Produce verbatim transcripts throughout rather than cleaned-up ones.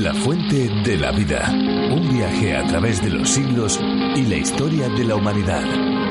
La fuente de la vida. Un viaje a través de los siglos y la historia de la humanidad.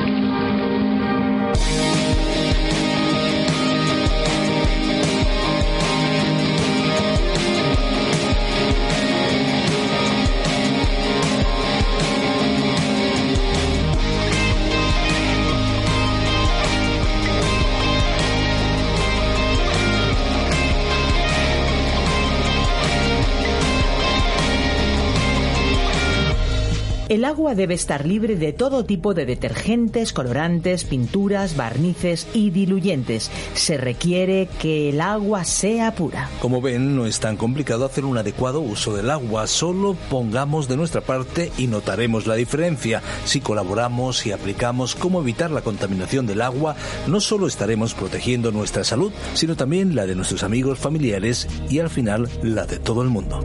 El agua debe estar libre de todo tipo de detergentes, colorantes, pinturas, barnices y diluyentes. Se requiere que el agua sea pura. Como ven, no es tan complicado hacer un adecuado uso del agua. Solo pongamos de nuestra parte y notaremos la diferencia. Si colaboramos y aplicamos cómo evitar la contaminación del agua, no solo estaremos protegiendo nuestra salud, sino también la de nuestros amigos, familiares y al final la de todo el mundo.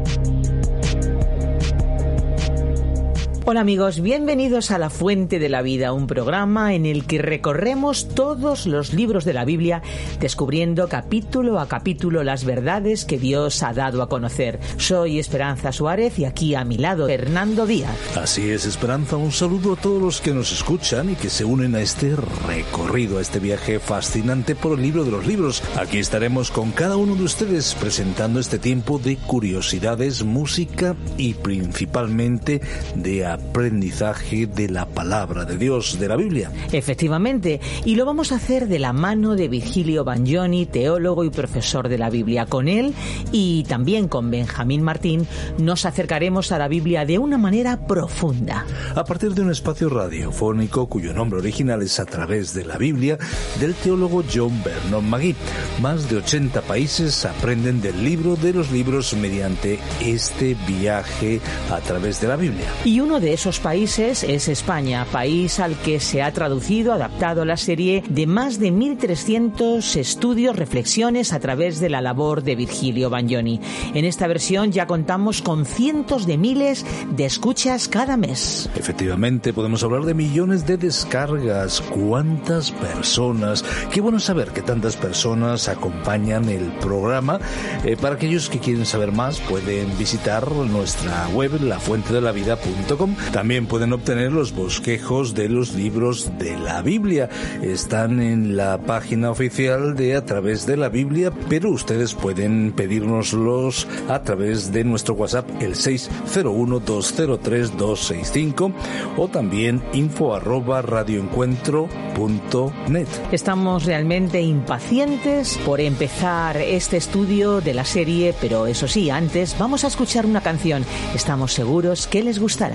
Hola amigos, bienvenidos a La Fuente de la Vida, un programa en el que recorremos todos los libros de la Biblia, descubriendo capítulo a capítulo las verdades que Dios ha dado a conocer. Soy Esperanza Suárez y aquí a mi lado Fernando Díaz. Así es, Esperanza, un saludo a todos los que nos escuchan y que se unen a este recorrido, a este viaje fascinante por el libro de los libros. Aquí estaremos con cada uno de ustedes presentando este tiempo de curiosidades, música y principalmente de aprendizaje de la palabra de Dios, de la Biblia. Efectivamente, y lo vamos a hacer de la mano de Virgilio Bagnoni, teólogo y profesor de la Biblia. Con él y también con Benjamín Martín nos acercaremos a la Biblia de una manera profunda. A partir de un espacio radiofónico cuyo nombre original es A través de la Biblia, del teólogo John Vernon Magee. Más de ochenta países aprenden del libro de los libros mediante este viaje a través de la Biblia. Y uno de esos países es España, país al que se ha traducido, adaptado la serie de más de mil trescientos estudios, reflexiones a través de la labor de Virgilio Bagnoni. En esta versión ya contamos con cientos de miles de escuchas cada mes. Efectivamente, podemos hablar de millones de descargas. ¿Cuántas personas? Qué bueno saber que tantas personas acompañan el programa. Eh, para aquellos que quieren saber más, pueden visitar nuestra web, la fuente de la vida punto com. También pueden obtener los bosquejos de los libros de la Biblia. Están en la página oficial de A través de la Biblia, pero ustedes pueden pedírnoslos a través de nuestro WhatsApp, el seis cero uno, dos cero tres, dos seis cinco, o también info arroba radioencuentro punto net. Estamos realmente impacientes por empezar este estudio de la serie, pero eso sí, antes vamos a escuchar una canción. Estamos seguros que les gustará.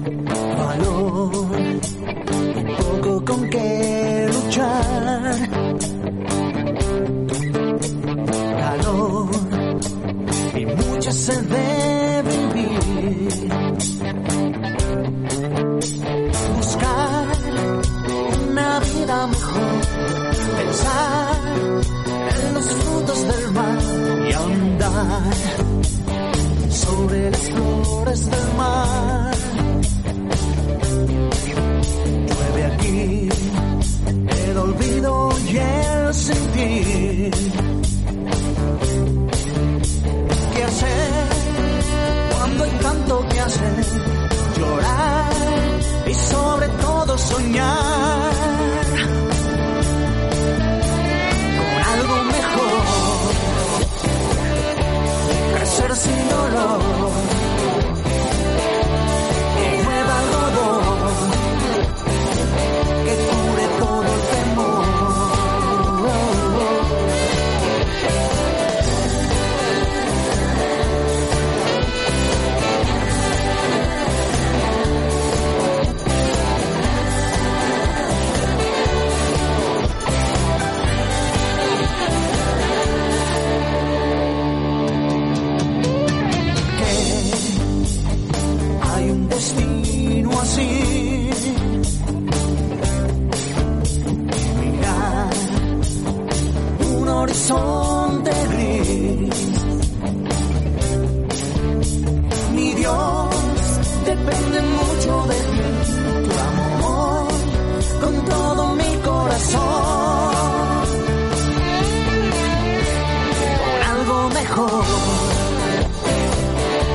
Valor, un poco con que luchar. Calor y mucha sed de vivir. Buscar una vida mejor. Pensar en los frutos del mar y andar sobre las flores del mar. Llueve aquí el olvido y el sentir. ¿Qué hacer cuando hay tanto que hacer? Llorar y sobre todo soñar con algo mejor. Crecer sin dolor. Horizonte gris. Mi Dios, depende mucho de ti, tu amor, con todo mi corazón, por algo mejor.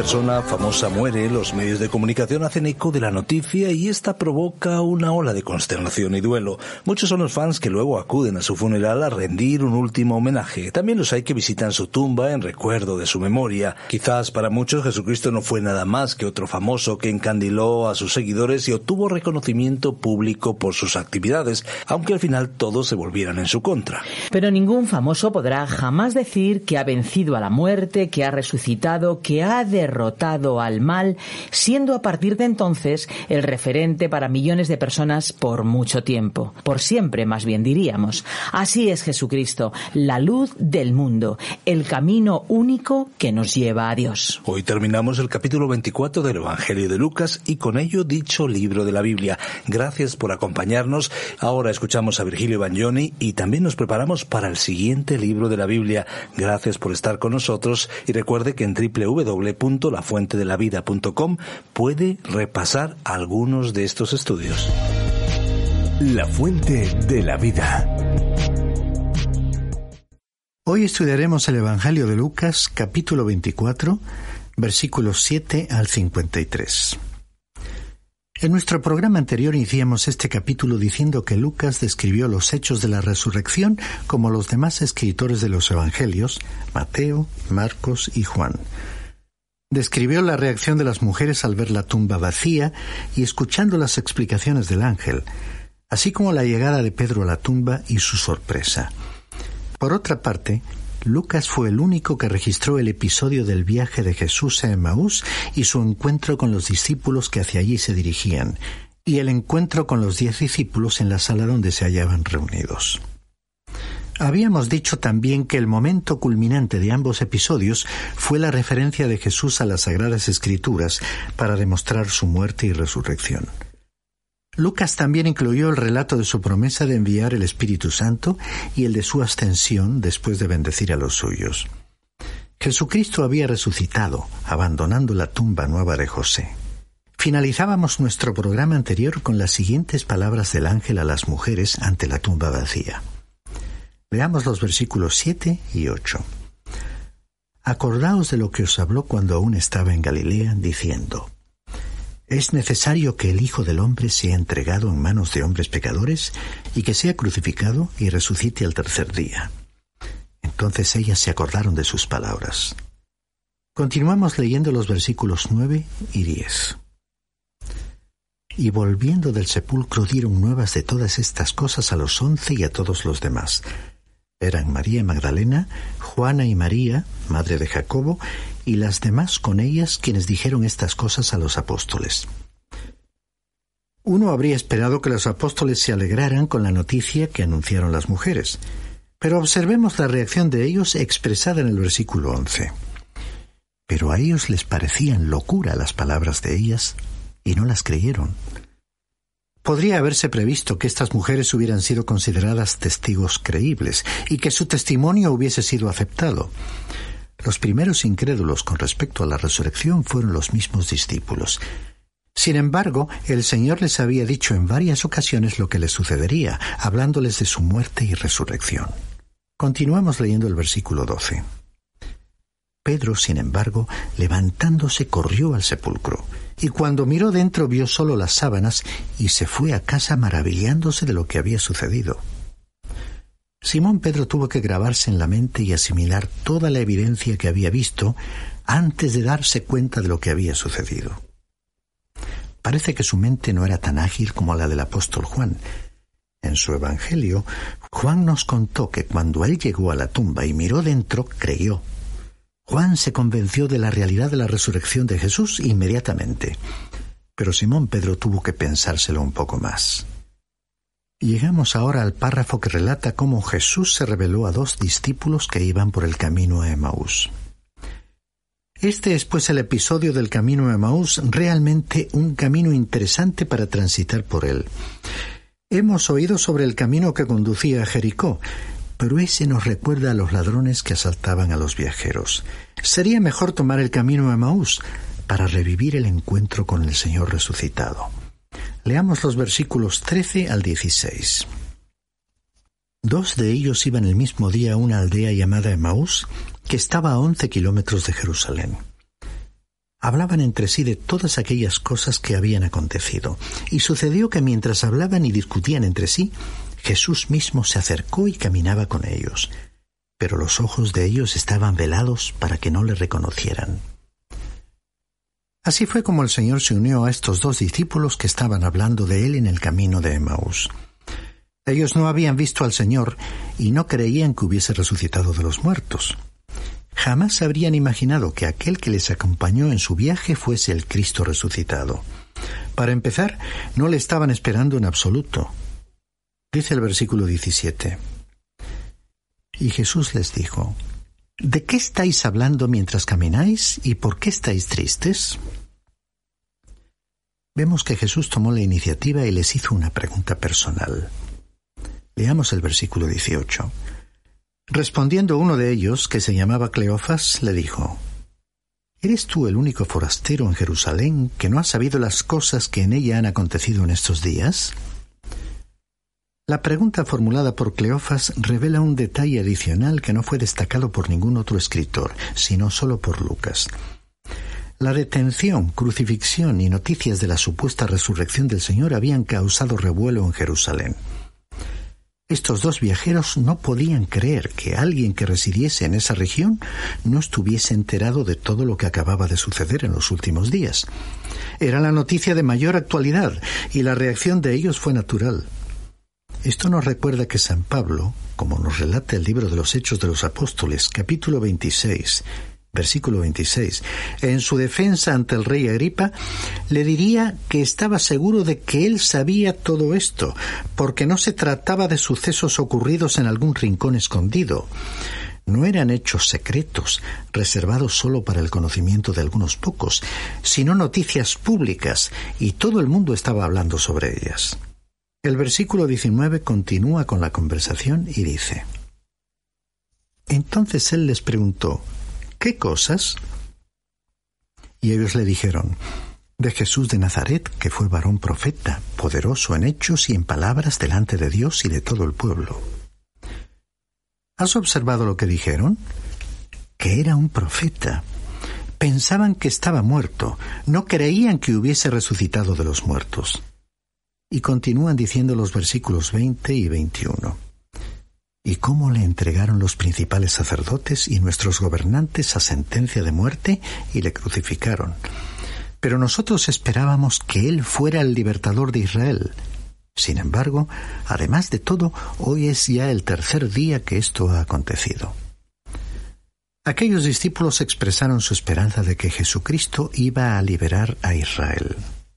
persona famosa muere, los medios de comunicación hacen eco de la noticia y esta provoca una ola de consternación y duelo. Muchos son los fans que luego acuden a su funeral a rendir un último homenaje. También los hay que visitan su tumba en recuerdo de su memoria. Quizás para muchos Jesucristo no fue nada más que otro famoso que encandiló a sus seguidores y obtuvo reconocimiento público por sus actividades, aunque al final todos se volvieran en su contra. Pero ningún famoso podrá jamás decir que ha vencido a la muerte, que ha resucitado, que ha derrotado al mal, siendo a partir de entonces el referente para millones de personas por mucho tiempo, por siempre más bien diríamos. Así es Jesucristo, la luz del mundo, el camino único que nos lleva a Dios. Hoy terminamos el capítulo veinticuatro del Evangelio de Lucas y con ello dicho libro de la Biblia. Gracias por acompañarnos. Ahora escuchamos a Virgilio Bagnoni y también nos preparamos para el siguiente libro de la Biblia. Gracias por estar con nosotros y recuerde que en doble u doble u doble u punto la fuente de la vida punto com puede repasar algunos de estos estudios. La fuente de la vida. Hoy estudiaremos el Evangelio de Lucas, capítulo veinticuatro, versículos siete al cincuenta y tres. En nuestro programa anterior iniciamos este capítulo diciendo que Lucas describió los hechos de la resurrección como los demás escritores de los Evangelios, Mateo, Marcos y Juan. Describió la reacción de las mujeres al ver la tumba vacía y escuchando las explicaciones del ángel, así como la llegada de Pedro a la tumba y su sorpresa. Por otra parte, Lucas fue el único que registró el episodio del viaje de Jesús a Emaús y su encuentro con los discípulos que hacia allí se dirigían, y el encuentro con los diez discípulos en la sala donde se hallaban reunidos. Habíamos dicho también que el momento culminante de ambos episodios fue la referencia de Jesús a las Sagradas Escrituras para demostrar su muerte y resurrección. Lucas también incluyó el relato de su promesa de enviar el Espíritu Santo y el de su ascensión después de bendecir a los suyos. Jesucristo había resucitado, abandonando la tumba nueva de José. Finalizábamos nuestro programa anterior con las siguientes palabras del ángel a las mujeres ante la tumba vacía. Veamos los versículos siete y ocho. Acordaos de lo que os habló cuando aún estaba en Galilea, diciendo: Es necesario que el Hijo del Hombre sea entregado en manos de hombres pecadores y que sea crucificado y resucite al tercer día. Entonces ellas se acordaron de sus palabras. Continuamos leyendo los versículos nueve y diez. Y volviendo del sepulcro dieron nuevas de todas estas cosas a los once y a todos los demás. Eran María Magdalena, Juana y María, madre de Jacobo, y las demás con ellas quienes dijeron estas cosas a los apóstoles. Uno habría esperado que los apóstoles se alegraran con la noticia que anunciaron las mujeres, pero observemos la reacción de ellos expresada en el versículo once. Pero a ellos les parecían locura las palabras de ellas y no las creyeron. Podría haberse previsto que estas mujeres hubieran sido consideradas testigos creíbles y que su testimonio hubiese sido aceptado. Los primeros incrédulos con respecto a la resurrección fueron los mismos discípulos. Sin embargo, el Señor les había dicho en varias ocasiones lo que les sucedería, hablándoles de su muerte y resurrección. Continuamos leyendo el versículo doce. Pedro, sin embargo, levantándose, corrió al sepulcro, y cuando miró dentro vio solo las sábanas y se fue a casa maravillándose de lo que había sucedido. Simón Pedro tuvo que grabarse en la mente y asimilar toda la evidencia que había visto antes de darse cuenta de lo que había sucedido. Parece que su mente no era tan ágil como la del apóstol Juan. En su Evangelio, Juan nos contó que cuando él llegó a la tumba y miró dentro, creyó. Juan se convenció de la realidad de la resurrección de Jesús inmediatamente, pero Simón Pedro tuvo que pensárselo un poco más. Llegamos ahora al párrafo que relata cómo Jesús se reveló a dos discípulos que iban por el camino a Emaús. Este es pues el episodio del camino a Emaús, realmente un camino interesante para transitar por él. Hemos oído sobre el camino que conducía a Jericó, pero ese nos recuerda a los ladrones que asaltaban a los viajeros. Sería mejor tomar el camino a Emaús para revivir el encuentro con el Señor resucitado. Leamos los versículos trece al dieciséis. Dos de ellos iban el mismo día a una aldea llamada Emaús, que estaba a once kilómetros de Jerusalén. Hablaban entre sí de todas aquellas cosas que habían acontecido. Y sucedió que mientras hablaban y discutían entre sí, Jesús mismo se acercó y caminaba con ellos. Pero los ojos de ellos estaban velados para que no le reconocieran. Así fue como el Señor se unió a estos dos discípulos que estaban hablando de él en el camino de Emaús. Ellos no habían visto al Señor y no creían que hubiese resucitado de los muertos. Jamás habrían imaginado que aquel que les acompañó en su viaje fuese el Cristo resucitado. Para empezar, no le estaban esperando en absoluto. Dice el versículo diecisiete. Y Jesús les dijo: ¿De qué estáis hablando mientras camináis y por qué estáis tristes? Vemos que Jesús tomó la iniciativa y les hizo una pregunta personal. Leamos el versículo dieciocho. Respondiendo uno de ellos, que se llamaba Cleofas, le dijo: ¿Eres tú el único forastero en Jerusalén que no ha sabido las cosas que en ella han acontecido en estos días? La pregunta formulada por Cleofas revela un detalle adicional que no fue destacado por ningún otro escritor, sino solo por Lucas. La detención, crucifixión y noticias de la supuesta resurrección del Señor habían causado revuelo en Jerusalén. Estos dos viajeros no podían creer que alguien que residiese en esa región no estuviese enterado de todo lo que acababa de suceder en los últimos días. Era la noticia de mayor actualidad y la reacción de ellos fue natural. Esto nos recuerda que San Pablo, como nos relata el libro de los Hechos de los Apóstoles, capítulo veintiséis, versículo veintiséis, en su defensa ante el rey Agripa, le diría que estaba seguro de que él sabía todo esto, porque no se trataba de sucesos ocurridos en algún rincón escondido. No eran hechos secretos, reservados solo para el conocimiento de algunos pocos, sino noticias públicas, y todo el mundo estaba hablando sobre ellas. El versículo diecinueve continúa con la conversación y dice: Entonces él les preguntó: ¿Qué cosas? Y ellos le dijeron: De Jesús de Nazaret, que fue varón profeta, poderoso en hechos y en palabras delante de Dios y de todo el pueblo. ¿Has observado lo que dijeron? Que era un profeta. Pensaban que estaba muerto, no creían que hubiese resucitado de los muertos. Y continúan diciendo los versículos veinte y veintiuno. ¿Y cómo le entregaron los principales sacerdotes y nuestros gobernantes a sentencia de muerte y le crucificaron? Pero nosotros esperábamos que él fuera el libertador de Israel. Sin embargo, además de todo, hoy es ya el tercer día que esto ha acontecido. Aquellos discípulos expresaron su esperanza de que Jesucristo iba a liberar a Israel.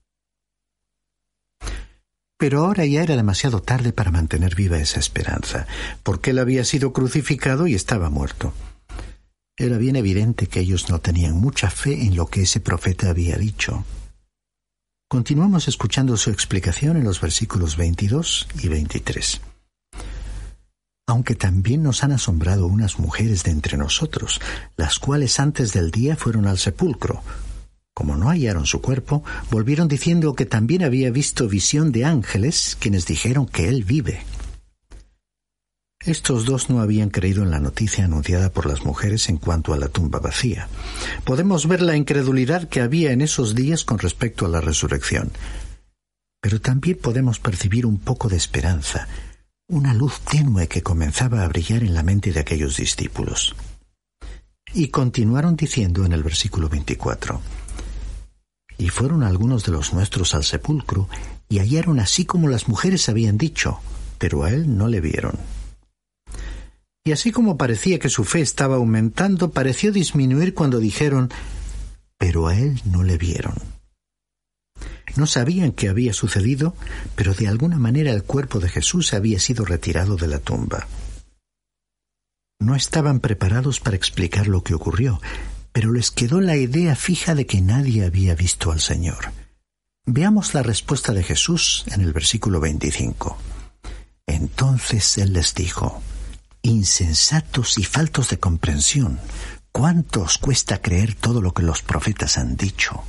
Pero ahora ya era demasiado tarde para mantener viva esa esperanza, porque él había sido crucificado y estaba muerto. Era bien evidente que ellos no tenían mucha fe en lo que ese profeta había dicho. Continuamos escuchando su explicación en los versículos veintidós y veintitrés. Aunque también nos han asombrado unas mujeres de entre nosotros, las cuales antes del día fueron al sepulcro. Como no hallaron su cuerpo, volvieron diciendo que también había visto visión de ángeles, quienes dijeron que él vive. Estos dos no habían creído en la noticia anunciada por las mujeres en cuanto a la tumba vacía. Podemos ver la incredulidad que había en esos días con respecto a la resurrección. Pero también podemos percibir un poco de esperanza, una luz tenue que comenzaba a brillar en la mente de aquellos discípulos. Y continuaron diciendo en el versículo veinticuatro: Y fueron algunos de los nuestros al sepulcro, y hallaron así como las mujeres habían dicho, pero a él no le vieron. Y así como parecía que su fe estaba aumentando, pareció disminuir cuando dijeron: pero a él no le vieron. No sabían qué había sucedido, pero de alguna manera el cuerpo de Jesús había sido retirado de la tumba. No estaban preparados para explicar lo que ocurrió, pero les quedó la idea fija de que nadie había visto al Señor. Veamos la respuesta de Jesús en el versículo veinticinco. Entonces él les dijo: insensatos y faltos de comprensión, ¿cuánto os cuesta creer todo lo que los profetas han dicho?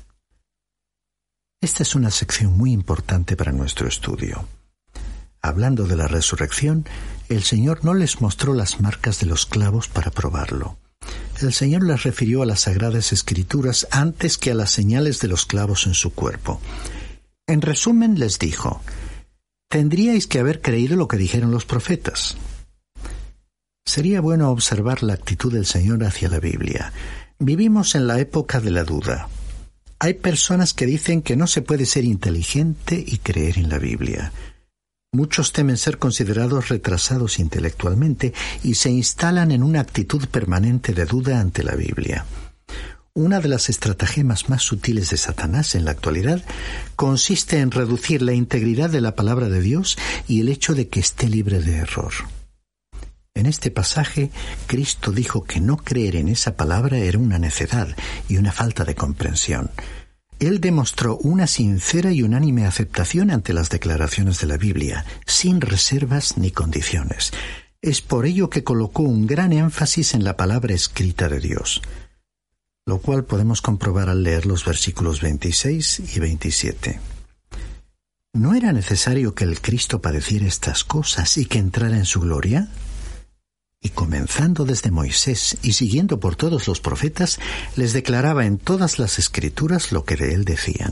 Esta es una sección muy importante para nuestro estudio. Hablando de la resurrección, el Señor no les mostró las marcas de los clavos para probarlo. el Señor les refirió a las Sagradas Escrituras antes que a las señales de los clavos en su cuerpo. En resumen, les dijo: tendríais que haber creído lo que dijeron los profetas. Sería bueno observar la actitud del Señor hacia la Biblia. Vivimos en la época de la duda. Hay personas que dicen que no se puede ser inteligente y creer en la Biblia. Muchos temen ser considerados retrasados intelectualmente y se instalan en una actitud permanente de duda ante la Biblia. Una de las estratagemas más sutiles de Satanás en la actualidad consiste en reducir la integridad de la palabra de Dios y el hecho de que esté libre de error. En este pasaje, Cristo dijo que no creer en esa palabra era una necedad y una falta de comprensión. Él demostró una sincera y unánime aceptación ante las declaraciones de la Biblia, sin reservas ni condiciones. Es por ello que colocó un gran énfasis en la palabra escrita de Dios, lo cual podemos comprobar al leer los versículos veintiséis y veintisiete. ¿No era necesario que el Cristo padeciera estas cosas y que entrara en su gloria? Y comenzando desde Moisés y siguiendo por todos los profetas, les declaraba en todas las Escrituras lo que de él decían.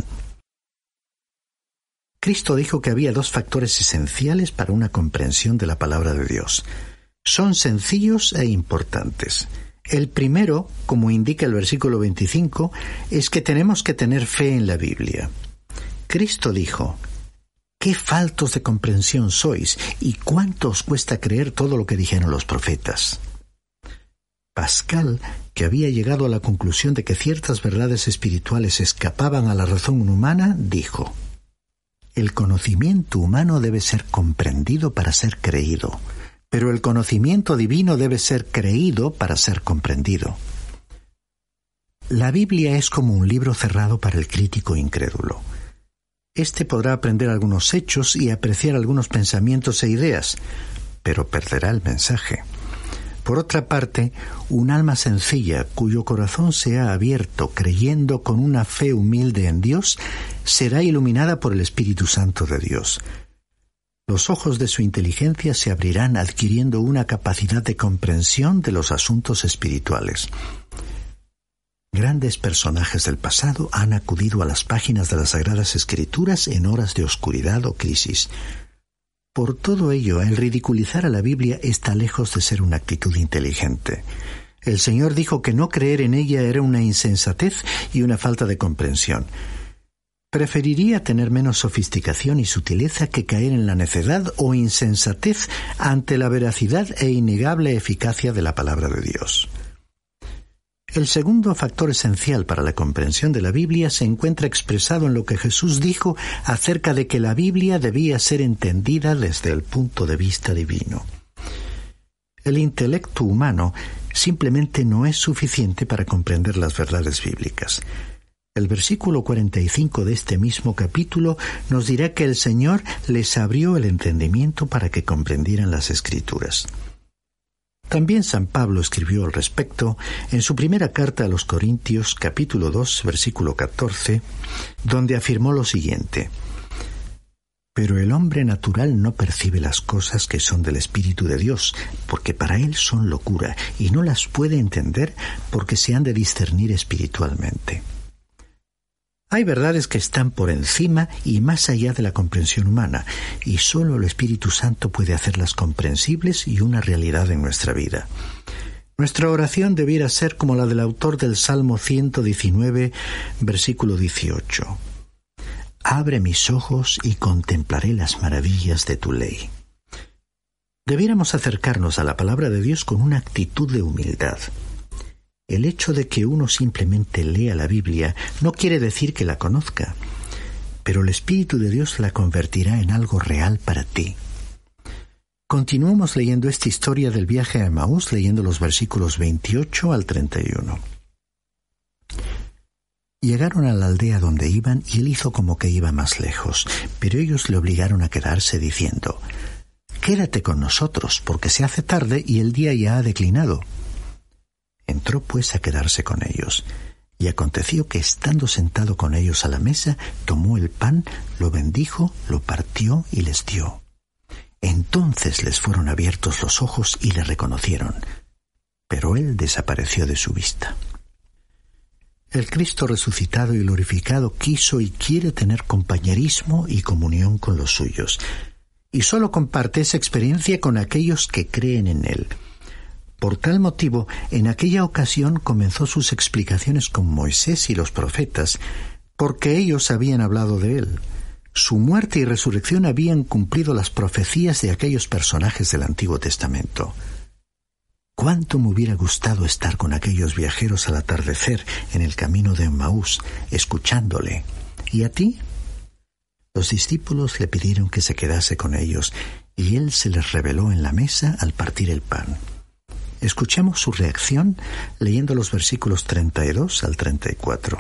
Cristo dijo que había dos factores esenciales para una comprensión de la palabra de Dios. Son sencillos e importantes. El primero, como indica el versículo veinticinco, es que tenemos que tener fe en la Biblia. Cristo dijo: «¡Qué faltos de comprensión sois! ¿Y cuánto os cuesta creer todo lo que dijeron los profetas?». Pascal, que había llegado a la conclusión de que ciertas verdades espirituales escapaban a la razón humana, dijo: «El conocimiento humano debe ser comprendido para ser creído, pero el conocimiento divino debe ser creído para ser comprendido». La Biblia es como un libro cerrado para el crítico incrédulo. Este podrá aprender algunos hechos y apreciar algunos pensamientos e ideas, pero perderá el mensaje. Por otra parte, un alma sencilla, cuyo corazón se ha abierto creyendo con una fe humilde en Dios, será iluminada por el Espíritu Santo de Dios. Los ojos de su inteligencia se abrirán adquiriendo una capacidad de comprensión de los asuntos espirituales. Grandes personajes del pasado han acudido a las páginas de las Sagradas Escrituras en horas de oscuridad o crisis. Por todo ello, el ridiculizar a la Biblia está lejos de ser una actitud inteligente. El Señor dijo que no creer en ella era una insensatez y una falta de comprensión. Preferiría tener menos sofisticación y sutileza que caer en la necedad o insensatez ante la veracidad e innegable eficacia de la palabra de Dios. El segundo factor esencial para la comprensión de la Biblia se encuentra expresado en lo que Jesús dijo acerca de que la Biblia debía ser entendida desde el punto de vista divino. El intelecto humano simplemente no es suficiente para comprender las verdades bíblicas. El versículo cuarenta y cinco de este mismo capítulo nos dirá que el Señor les abrió el entendimiento para que comprendieran las Escrituras. También San Pablo escribió al respecto en su primera carta a los Corintios, capítulo dos, versículo catorce, donde afirmó lo siguiente: «Pero el hombre natural no percibe las cosas que son del Espíritu de Dios, porque para él son locura, y no las puede entender porque se han de discernir espiritualmente». Hay verdades que están por encima y más allá de la comprensión humana, y solo el Espíritu Santo puede hacerlas comprensibles y una realidad en nuestra vida. Nuestra oración debiera ser como la del autor del Salmo ciento diecinueve, versículo dieciocho. «Abre mis ojos y contemplaré las maravillas de tu ley». Debiéramos acercarnos a la palabra de Dios con una actitud de humildad. El hecho de que uno simplemente lea la Biblia no quiere decir que la conozca, pero el Espíritu de Dios la convertirá en algo real para ti. Continuamos leyendo esta historia del viaje a Emaús, leyendo los versículos veintiocho al treinta y uno. Llegaron a la aldea donde iban y él hizo como que iba más lejos, pero ellos le obligaron a quedarse diciendo: «Quédate con nosotros, porque se hace tarde y el día ya ha declinado». Entró pues a quedarse con ellos, y aconteció que estando sentado con ellos a la mesa, tomó el pan, lo bendijo, lo partió y les dio. Entonces les fueron abiertos los ojos y le reconocieron, pero él desapareció de su vista. El Cristo resucitado y glorificado quiso y quiere tener compañerismo y comunión con los suyos, y solo comparte esa experiencia con aquellos que creen en él. Por tal motivo, en aquella ocasión comenzó sus explicaciones con Moisés y los profetas, porque ellos habían hablado de él. Su muerte y resurrección habían cumplido las profecías de aquellos personajes del Antiguo Testamento. Cuánto me hubiera gustado estar con aquellos viajeros al atardecer en el camino de Emmaús, escuchándole. ¿Y a ti? Los discípulos le pidieron que se quedase con ellos, y él se les reveló en la mesa al partir el pan. Escuchemos su reacción leyendo los versículos treinta y dos al treinta y cuatro.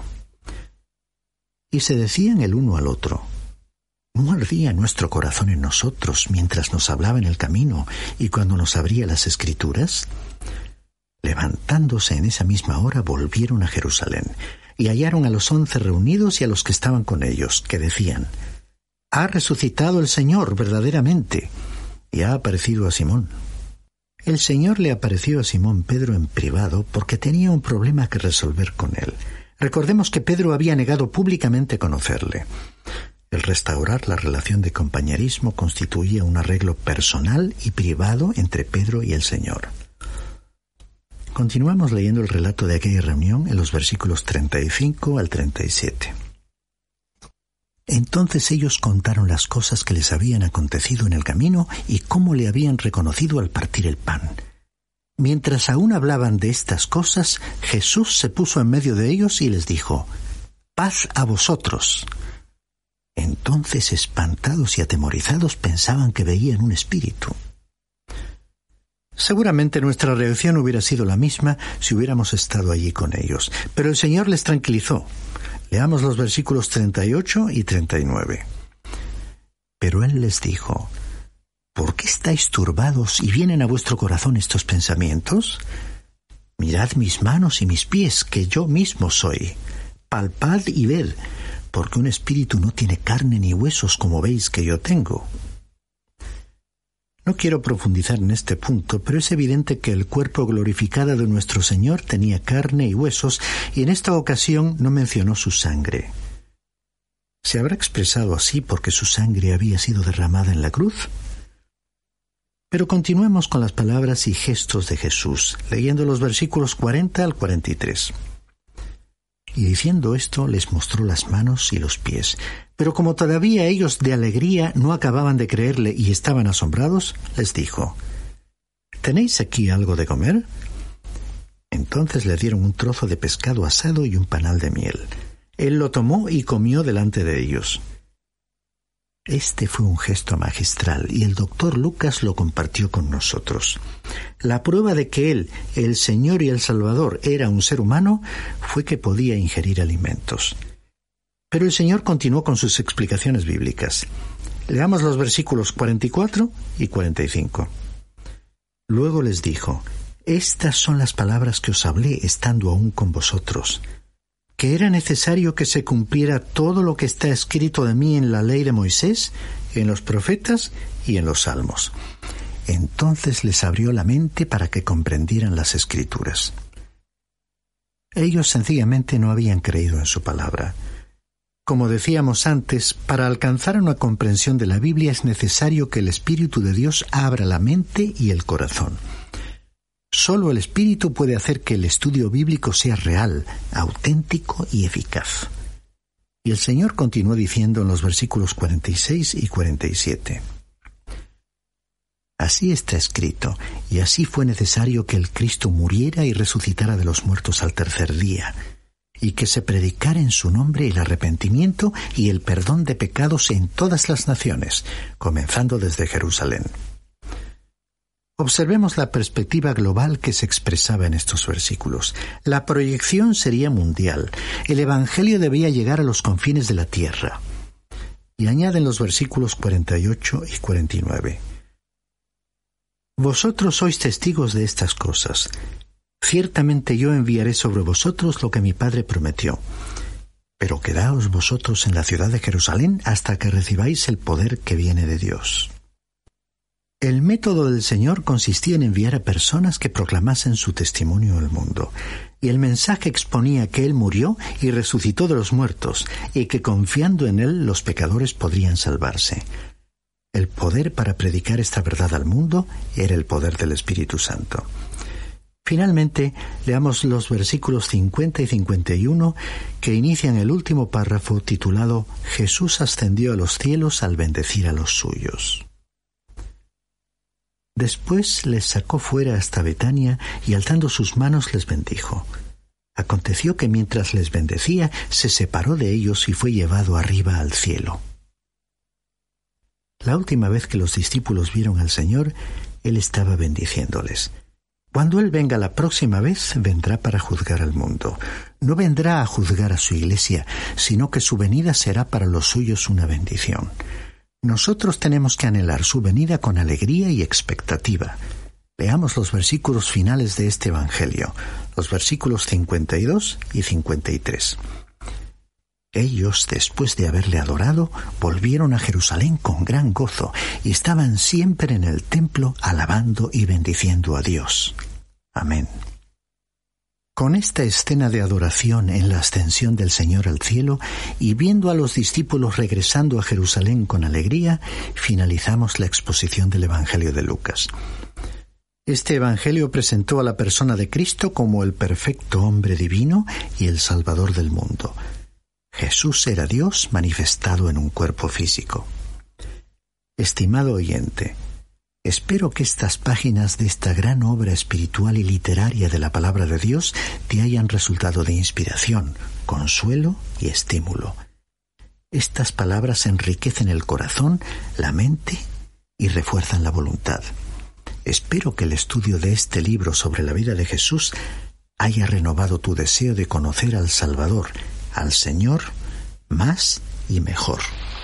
Y se decían el uno al otro: ¿no ardía nuestro corazón en nosotros mientras nos hablaba en el camino y cuando nos abría las Escrituras? Levantándose en esa misma hora, volvieron a Jerusalén, y hallaron a los once reunidos y a los que estaban con ellos, que decían: «Ha resucitado el Señor verdaderamente, y ha aparecido a Simón». El Señor le apareció a Simón Pedro en privado porque tenía un problema que resolver con él. Recordemos que Pedro había negado públicamente conocerle. El restaurar la relación de compañerismo constituía un arreglo personal y privado entre Pedro y el Señor. Continuamos leyendo el relato de aquella reunión en los versículos treinta y cinco al treinta y siete. Entonces ellos contaron las cosas que les habían acontecido en el camino y cómo le habían reconocido al partir el pan. Mientras aún hablaban de estas cosas, Jesús se puso en medio de ellos y les dijo: «Paz a vosotros». Entonces, espantados y atemorizados, pensaban que veían un espíritu. Seguramente nuestra reacción hubiera sido la misma si hubiéramos estado allí con ellos, pero el Señor les tranquilizó. Leamos los versículos treinta y ocho y treinta y nueve. Pero Él les dijo: ¿por qué estáis turbados y vienen a vuestro corazón estos pensamientos? Mirad mis manos y mis pies, que yo mismo soy. Palpad y ved, porque un espíritu no tiene carne ni huesos como veis que yo tengo. No quiero profundizar en este punto, pero es evidente que el cuerpo glorificado de nuestro Señor tenía carne y huesos, y en esta ocasión no mencionó su sangre. ¿Se habrá expresado así porque su sangre había sido derramada en la cruz? Pero continuemos con las palabras y gestos de Jesús, leyendo los versículos cuarenta al cuarenta y tres. Y diciendo esto, les mostró las manos y los pies. Pero como todavía ellos de alegría no acababan de creerle y estaban asombrados, les dijo: ¿tenéis aquí algo de comer? Entonces le dieron un trozo de pescado asado y un panal de miel. Él lo tomó y comió delante de ellos. Este fue un gesto magistral y el doctor Lucas lo compartió con nosotros. La prueba de que Él, el Señor y el Salvador, era un ser humano fue que podía ingerir alimentos. Pero el Señor continuó con sus explicaciones bíblicas. Leamos los versículos cuarenta y cuatro y cuarenta y cinco. Luego les dijo: estas son las palabras que os hablé estando aún con vosotros, que era necesario que se cumpliera todo lo que está escrito de mí en la ley de Moisés, en los profetas y en los salmos. Entonces les abrió la mente para que comprendieran las Escrituras. Ellos sencillamente no habían creído en su palabra. Como decíamos antes, para alcanzar una comprensión de la Biblia es necesario que el Espíritu de Dios abra la mente y el corazón. Solo el Espíritu puede hacer que el estudio bíblico sea real, auténtico y eficaz. Y el Señor continuó diciendo en los versículos cuarenta y seis y cuarenta y siete. Así está escrito, y así fue necesario que el Cristo muriera y resucitara de los muertos al tercer día, y que se predicara en su nombre el arrepentimiento y el perdón de pecados en todas las naciones, comenzando desde Jerusalén. Observemos la perspectiva global que se expresaba en estos versículos. La proyección sería mundial. El Evangelio debía llegar a los confines de la tierra. Y añaden los versículos cuarenta y ocho y cuarenta y nueve. Vosotros sois testigos de estas cosas. Ciertamente yo enviaré sobre vosotros lo que mi Padre prometió. Pero quedaos vosotros en la ciudad de Jerusalén hasta que recibáis el poder que viene de Dios. El método del Señor consistía en enviar a personas que proclamasen su testimonio al mundo. Y el mensaje exponía que Él murió y resucitó de los muertos, y que confiando en Él los pecadores podrían salvarse. El poder para predicar esta verdad al mundo era el poder del Espíritu Santo. Finalmente, leamos los versículos cincuenta y cincuenta y uno que inician el último párrafo titulado Jesús ascendió a los cielos al bendecir a los suyos. Después les sacó fuera hasta Betania y alzando sus manos les bendijo. Aconteció que mientras les bendecía, se separó de ellos y fue llevado arriba al cielo. La última vez que los discípulos vieron al Señor, Él estaba bendiciéndoles. Cuando Él venga la próxima vez, vendrá para juzgar al mundo. No vendrá a juzgar a su iglesia, sino que su venida será para los suyos una bendición. Nosotros tenemos que anhelar su venida con alegría y expectativa. Leamos los versículos finales de este Evangelio, los versículos cincuenta y dos y cincuenta y tres. Ellos, después de haberle adorado, volvieron a Jerusalén con gran gozo y estaban siempre en el templo alabando y bendiciendo a Dios. Amén. Con esta escena de adoración en la ascensión del Señor al cielo y viendo a los discípulos regresando a Jerusalén con alegría, finalizamos la exposición del Evangelio de Lucas. Este Evangelio presentó a la persona de Cristo como el perfecto hombre divino y el Salvador del mundo. Jesús era Dios manifestado en un cuerpo físico. Estimado oyente, espero que estas páginas de esta gran obra espiritual y literaria de la Palabra de Dios te hayan resultado de inspiración, consuelo y estímulo. Estas palabras enriquecen el corazón, la mente y refuerzan la voluntad. Espero que el estudio de este libro sobre la vida de Jesús haya renovado tu deseo de conocer al Salvador, al Señor, más y mejor.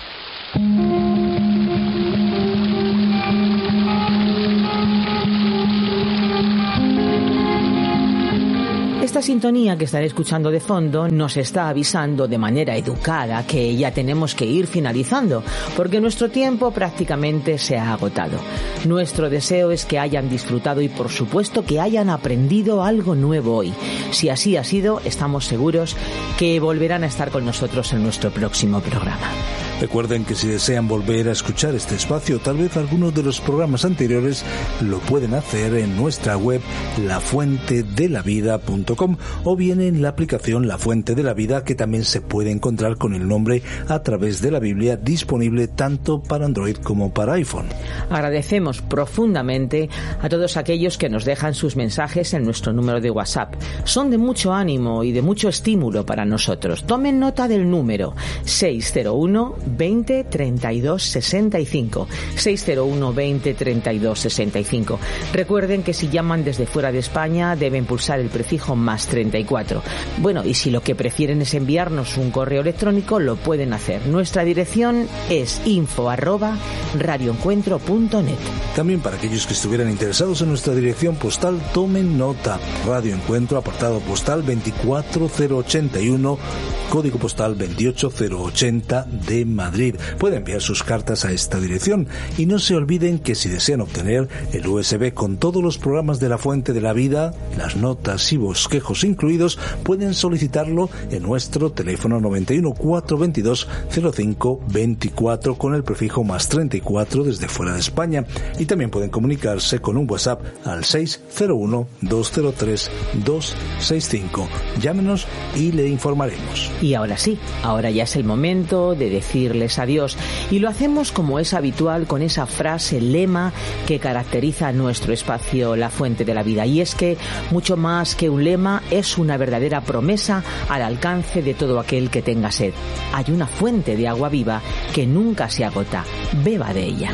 Esta sintonía que estaré escuchando de fondo nos está avisando de manera educada que ya tenemos que ir finalizando, porque nuestro tiempo prácticamente se ha agotado. Nuestro deseo es que hayan disfrutado y por supuesto que hayan aprendido algo nuevo hoy. Si así ha sido, estamos seguros que volverán a estar con nosotros en nuestro próximo programa. Recuerden que si desean volver a escuchar este espacio, tal vez algunos de los programas anteriores, lo pueden hacer en nuestra web la fuente de la vida punto com o bien en la aplicación La Fuente de la Vida, que también se puede encontrar con el nombre a través de la Biblia, disponible tanto para Android como para iPhone. Agradecemos profundamente a todos aquellos que nos dejan sus mensajes en nuestro número de WhatsApp. Son de mucho ánimo y de mucho estímulo para nosotros. Tomen nota del número seis cero uno veinte treinta y dos sesenta y cinco. seis cero uno veinte treinta y dos sesenta y cinco. Recuerden que si llaman desde fuera de España deben pulsar el prefijo más treinta y cuatro. Bueno, y si lo que prefieren es enviarnos un correo electrónico, lo pueden hacer. Nuestra dirección es info arroba radioencuentro punto net. También para aquellos que estuvieran interesados en nuestra dirección postal, tomen nota. Radio Encuentro, apartado postal veinticuatro cero ochenta y uno, código postal veintiocho cero ochenta de Madrid. Pueden enviar sus cartas a esta dirección y no se olviden que si desean obtener el U S B con todos los programas de La Fuente de la Vida, las notas y bosquejos incluidos, pueden solicitarlo en nuestro teléfono noventa y uno cuatrocientos veintidós cero cinco veinticuatro con el prefijo más treinta y cuatro desde fuera de España, y también pueden comunicarse con un WhatsApp al seis cero uno dos cero tres dos seis cinco. Llámenos y le informaremos. Y ahora sí, ahora ya es el momento de decirles adiós, y lo hacemos como es habitual con esa frase lema que caracteriza nuestro espacio La Fuente de la Vida, y es que mucho más que un lema es una verdadera promesa al alcance de todo aquel que tenga sed. Hay una fuente de agua viva que nunca se agota. Beba de ella.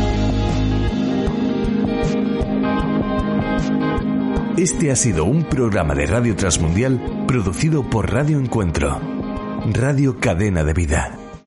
Este ha sido un programa de Radio Transmundial producido por Radio Encuentro, Radio Cadena de Vida.